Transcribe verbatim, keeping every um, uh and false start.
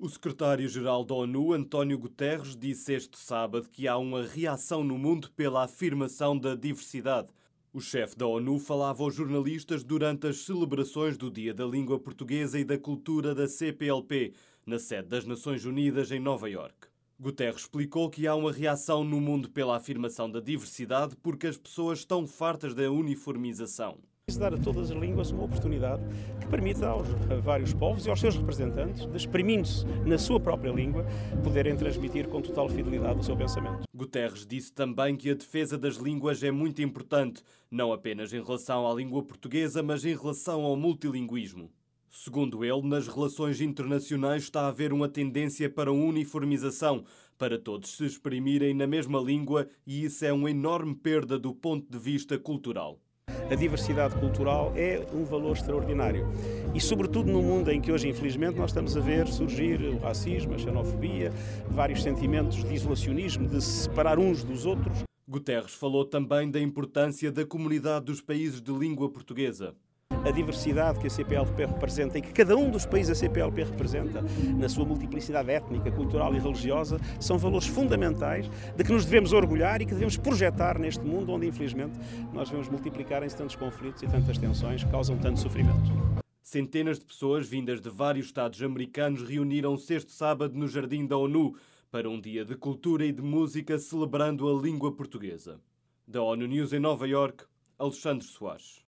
O secretário-geral da ONU, António Guterres, disse este sábado que há uma reação no mundo pela afirmação da diversidade. O chefe da ONU falava aos jornalistas durante as celebrações do Dia da Língua Portuguesa e da Cultura da C P L P, na sede das Nações Unidas em Nova Iorque. Guterres explicou que há uma reação no mundo pela afirmação da diversidade porque as pessoas estão fartas da uniformização. Dar a todas as línguas uma oportunidade que permita aos a vários povos e aos seus representantes, exprimindo-se na sua própria língua, poderem transmitir com total fidelidade o seu pensamento. Guterres disse também que a defesa das línguas é muito importante, não apenas em relação à língua portuguesa, mas em relação ao multilinguismo. Segundo ele, nas relações internacionais está a haver uma tendência para a uniformização, para todos se exprimirem na mesma língua, e isso é uma enorme perda do ponto de vista cultural. A diversidade cultural é um valor extraordinário e, sobretudo, no mundo em que hoje, infelizmente, nós estamos a ver surgir o racismo, a xenofobia, vários sentimentos de isolacionismo, de se separar uns dos outros. Guterres falou também da importância da comunidade dos países de língua portuguesa. A diversidade que a C P L P representa e que cada um dos países da C P L P representa, na sua multiplicidade étnica, cultural e religiosa, são valores fundamentais de que nos devemos orgulhar e que devemos projetar neste mundo onde, infelizmente, nós vemos multiplicarem-se tantos conflitos e tantas tensões que causam tanto sofrimento. Centenas de pessoas vindas de vários estados americanos reuniram-se este sábado no Jardim da ONU para um dia de cultura e de música celebrando a língua portuguesa. Da ONU News em Nova Iorque, Alexandre Soares.